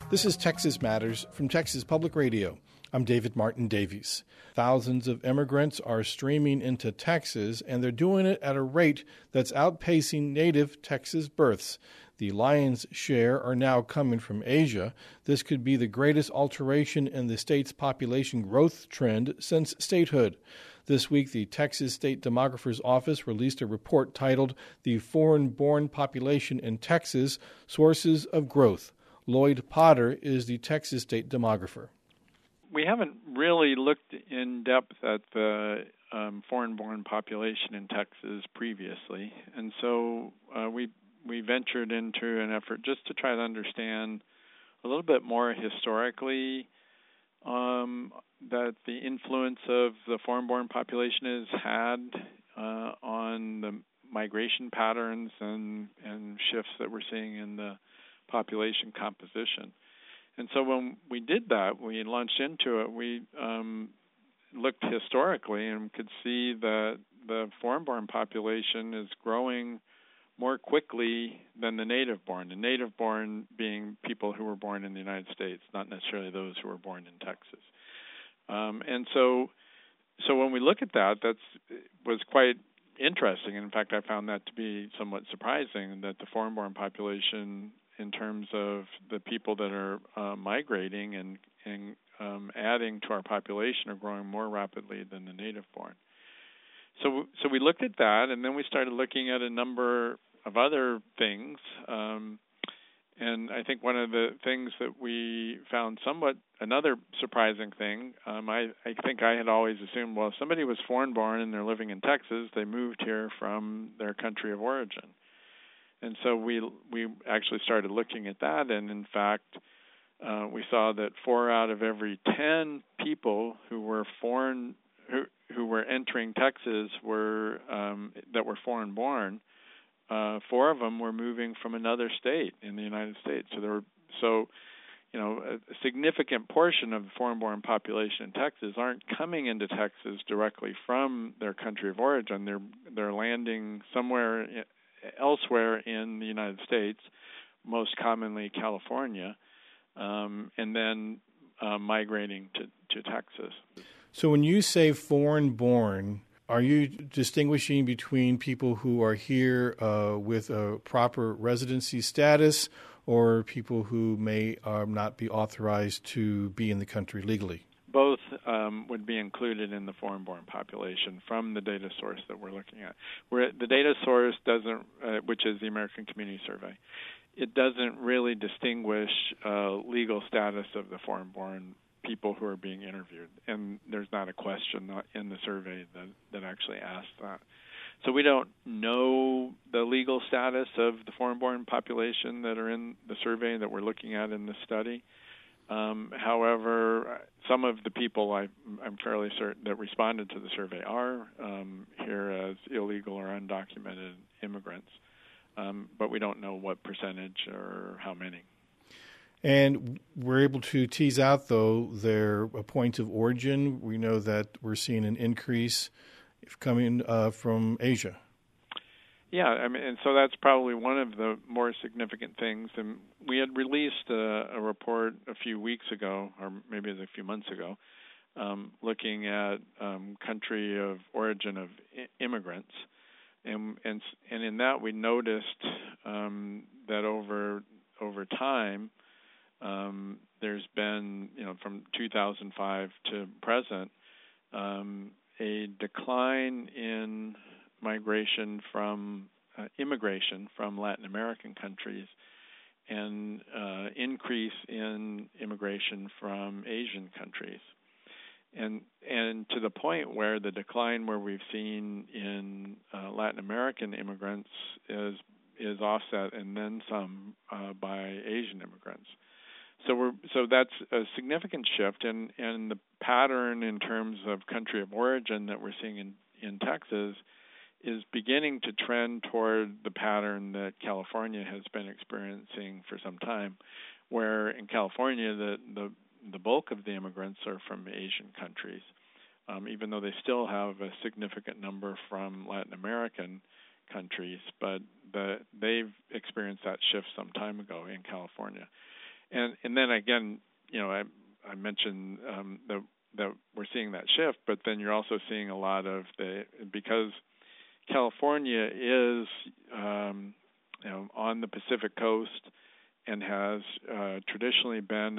This is Texas Matters from Texas Public Radio. I'm David Martin Davies. Thousands of immigrants are streaming into Texas, and they're doing it at a rate that's outpacing native Texas births. The lion's share are now coming from Asia. This could be the greatest alteration in the state's population growth trend since statehood. This week, the Texas State Demographer's Office released a report titled The Foreign-Born Population in Texas, Sources of Growth. Lloyd Potter is the Texas State Demographer. We haven't really looked in depth at the foreign-born population in Texas previously, and so we ventured into an effort just to try to understand a little bit more historically that the influence of the foreign-born population has had on the migration patterns and shifts that we're seeing in the population composition. And so when we did that, we launched into it, we looked historically and could see that the foreign-born population is growing more quickly than the native-born. The native-born being people who were born in the United States, not necessarily those who were born in Texas. And so when we look at that, was quite interesting. In fact, I found that to be somewhat surprising that the foreign-born population, in terms of the people that are migrating and adding to our population, are growing more rapidly than the native-born. So we looked at that, and then we started looking at a number of other things. And I think one of the things that we found somewhat another surprising thing, I think I had always assumed, well, if somebody was foreign-born and they're living in Texas, they moved here from their country of origin. And so we actually started looking at that, and in fact, we saw that 4 out of every 10 people who were foreign, who were entering Texas that were foreign-born, 4 of them were moving from another state in the United States. So a significant portion of the foreign-born population in Texas aren't coming into Texas directly from their country of origin. They're landing somewhere elsewhere in the United States, most commonly California, and then migrating to Texas. So when you say foreign-born, are you distinguishing between people who are here with a proper residency status or people who may not be authorized to be in the country legally? Both would be included in the foreign-born population from the data source that we're looking at. The data source doesn't, which is the American Community Survey, it doesn't really distinguish legal status of the foreign-born people who are being interviewed, and there's not a question in the survey that actually asks that. So we don't know the legal status of the foreign-born population that are in the survey that we're looking at in this study. However, some of the people I'm fairly certain that responded to the survey are here as illegal or undocumented immigrants, but we don't know what percentage or how many. And we're able to tease out, though, their points of origin. We know that we're seeing an increase coming from Asia. Yeah, and so that's probably one of the more significant things. And we had released a report a few weeks ago, or maybe a few months ago, looking at country of origin of immigrants, and in that we noticed that over time there's been, from 2005 to present, a decline in immigration from Latin American countries, and increase in immigration from Asian countries, and to the point where the decline where we've seen in Latin American immigrants is offset and then some by Asian immigrants. So that's a significant shift, and the pattern in terms of country of origin that we're seeing in Texas is beginning to trend toward the pattern that California has been experiencing for some time, where in California the bulk of the immigrants are from Asian countries, even though they still have a significant number from Latin American countries, but they've experienced that shift some time ago in California. And then again, I mentioned that we're seeing that shift, but then you're also seeing a lot of because California is on the Pacific coast and has traditionally been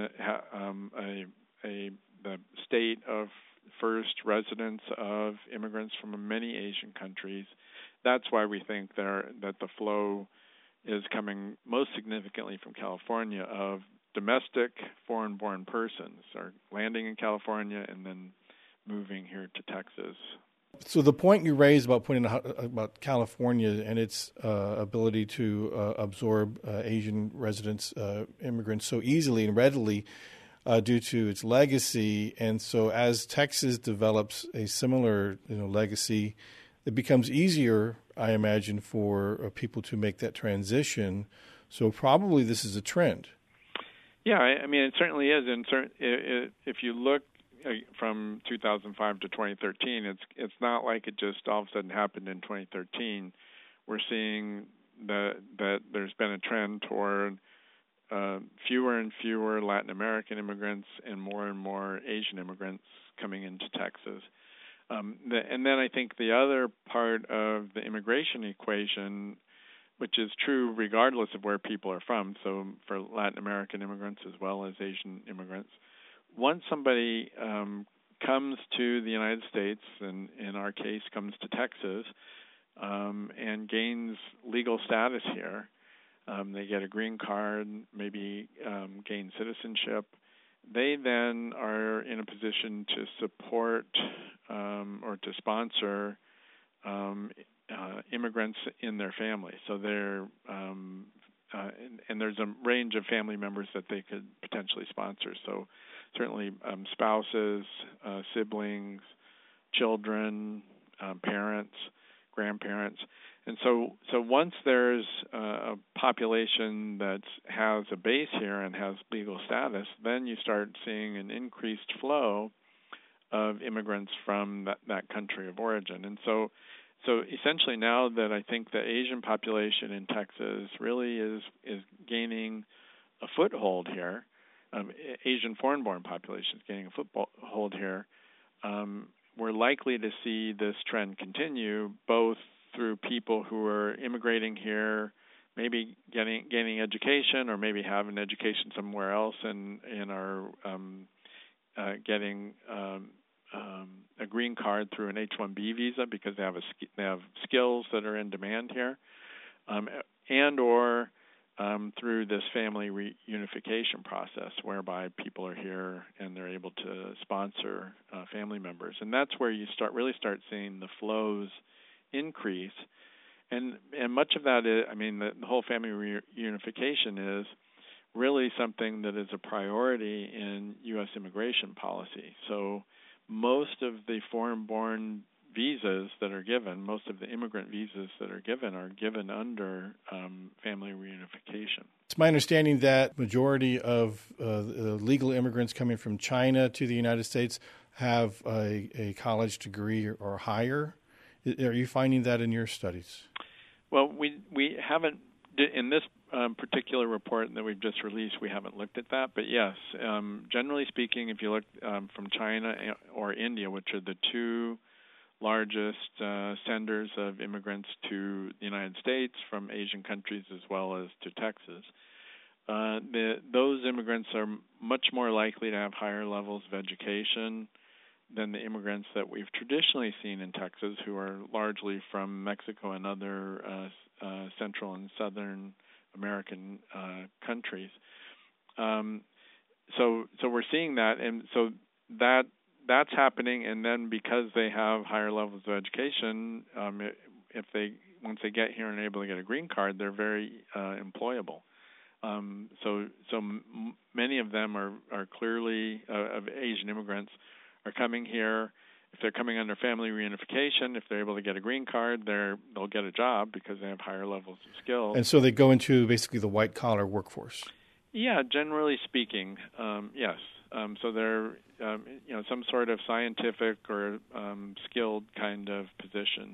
the state of first residence of immigrants from many Asian countries. That's why we think that the flow is coming most significantly from California of domestic foreign-born persons are landing in California and then moving here to Texas. So the point you raised about California and its ability to absorb Asian residents, immigrants so easily and readily due to its legacy, and so as Texas develops a similar legacy, it becomes easier, I imagine, for people to make that transition. So probably this is a trend. Yeah, I mean, it certainly is. And if you look from 2005 to 2013, it's not like it just all of a sudden happened in 2013. We're seeing that there's been a trend toward fewer and fewer Latin American immigrants and more Asian immigrants coming into Texas. And then I think the other part of the immigration equation, which is true regardless of where people are from, so for Latin American immigrants as well as Asian immigrants, once somebody comes to the United States, and in our case comes to Texas, and gains legal status here, they get a green card, maybe gain citizenship, they then are in a position to support or to sponsor immigrants in their family. So they're and there's a range of family members that they could potentially sponsor. So certainly spouses, siblings, children, parents, grandparents. And so once there's a population that has a base here and has legal status, then you start seeing an increased flow of immigrants from that country of origin. And so essentially now that I think the Asian population in Texas really is gaining a foothold here, Asian foreign-born population is gaining a foothold here, we're likely to see this trend continue both through people who are immigrating here, maybe gaining education or maybe have an education somewhere else and are getting a green card through an H-1B visa because they have skills that are in demand here, and or through this family reunification process whereby people are here and they're able to sponsor family members. And that's where you really start seeing the flows increase. And much of that is, I mean, the whole family reunification is really something that is a priority in U.S. immigration policy. So most of the foreign-born visas that are given, most of the immigrant visas that are given under family reunification. It's my understanding that majority of legal immigrants coming from China to the United States have a college degree or higher. Are you finding that in your studies? Well, we haven't, in this particular report that we've just released, we haven't looked at that. But yes, generally speaking, if you look from China or India, which are the two largest senders of immigrants to the United States from Asian countries as well as to Texas, those immigrants are much more likely to have higher levels of education than the immigrants that we've traditionally seen in Texas, who are largely from Mexico and other Central and Southern American countries. So we're seeing that, and so that's happening. And then because they have higher levels of education, once they get here and are able to get a green card, they're very employable. So many of them are clearly of Asian immigrants are coming here. If they're coming under family reunification, if they're able to get a green card, they'll get a job because they have higher levels of skills. And so they go into basically the white-collar workforce. Yeah, generally speaking, yes. So they're some sort of scientific or skilled kind of position.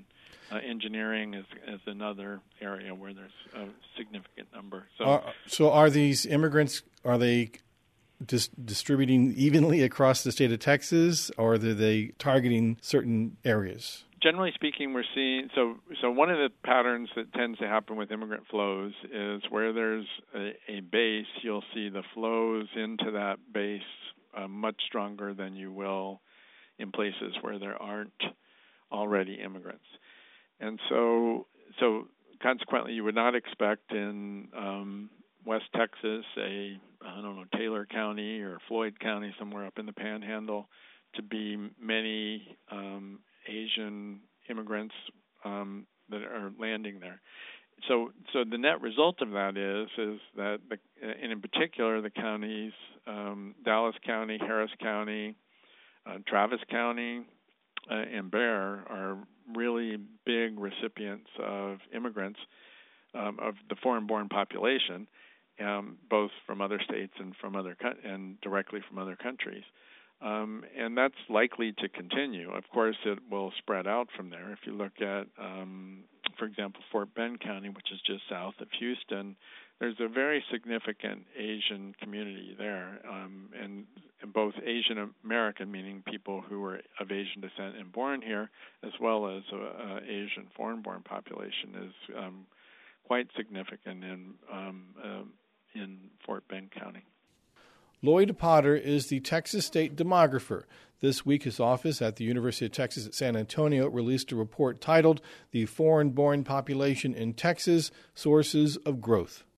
Engineering is another area where there's a significant number. So are these immigrants, are they distributing evenly across the state of Texas, or are they targeting certain areas? Generally speaking, we're seeing, so one of the patterns that tends to happen with immigrant flows is where there's a base, you'll see the flows into that base much stronger than you will in places where there aren't already immigrants. And so consequently, you would not expect in West Texas, Taylor County or Floyd County, somewhere up in the Panhandle, to be many Asian immigrants that are landing there. So the net result of that is that, and in particular, the counties, Dallas County, Harris County, Travis County, and Bexar are really big recipients of immigrants, of the foreign-born population, both from other states and and directly from other countries. And that's likely to continue. Of course, it will spread out from there. If you look at, for example, Fort Bend County, which is just south of Houston, there's a very significant Asian community there, and both Asian American, meaning people who are of Asian descent and born here, as well as Asian foreign-born population is quite significant in Fort Bend County. Lloyd Potter is the Texas State Demographer. This week, his office at the University of Texas at San Antonio released a report titled The Foreign-Born Population in Texas, Sources of Growth.